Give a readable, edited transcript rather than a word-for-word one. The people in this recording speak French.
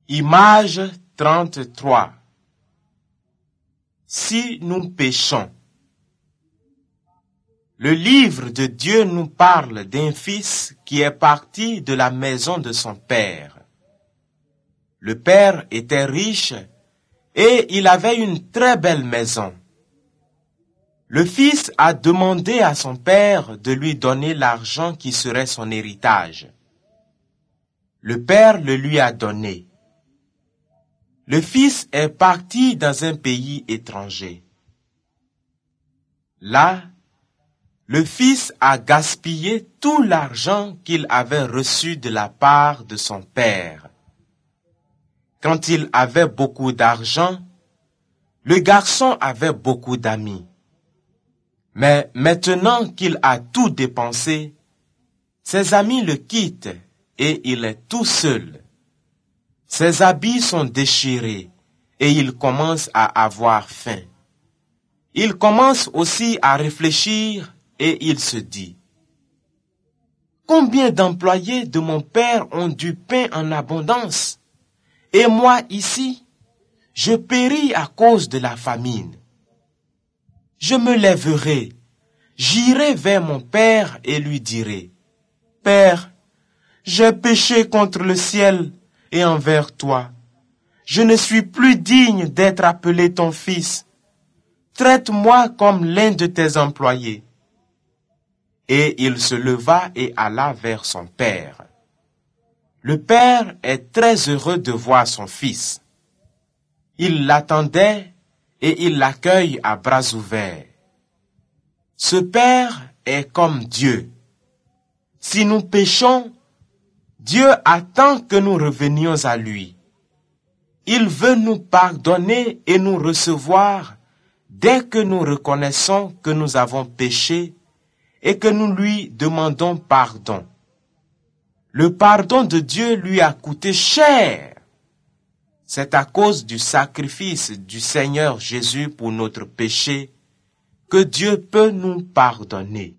Image 33. Si nous péchons. Le livre de Dieu nous parle d'un fils qui est parti de la maison de son père. Le père était riche et il avait une très belle maison. Le fils a demandé à son père de lui donner l'argent qui serait son héritage. Le père le lui a donné. Le fils est parti dans un pays étranger. Là, le fils a gaspillé tout l'argent qu'il avait reçu de la part de son père. Quand il avait beaucoup d'argent, le garçon avait beaucoup d'amis. Mais maintenant qu'il a tout dépensé, ses amis le quittent et il est tout seul. Ses habits sont déchirés et il commence à avoir faim. Il commence aussi à réfléchir et il se dit: combien d'employés de mon père ont du pain en abondance? Et moi ici, je péris à cause de la famine. Je me lèverai, j'irai vers mon père et lui dirai: Père, j'ai péché contre le ciel et envers toi. Je ne suis plus digne d'être appelé ton fils. Traite-moi comme l'un de tes employés. Et il se leva et alla vers son père. Le père est très heureux de voir son fils. Il l'attendait et il l'accueille à bras ouverts. Ce père est comme Dieu. Si nous péchons, Dieu attend que nous revenions à lui. Il veut nous pardonner et nous recevoir dès que nous reconnaissons que nous avons péché et que nous lui demandons pardon. Le pardon de Dieu lui a coûté cher. C'est à cause du sacrifice du Seigneur Jésus pour notre péché que Dieu peut nous pardonner.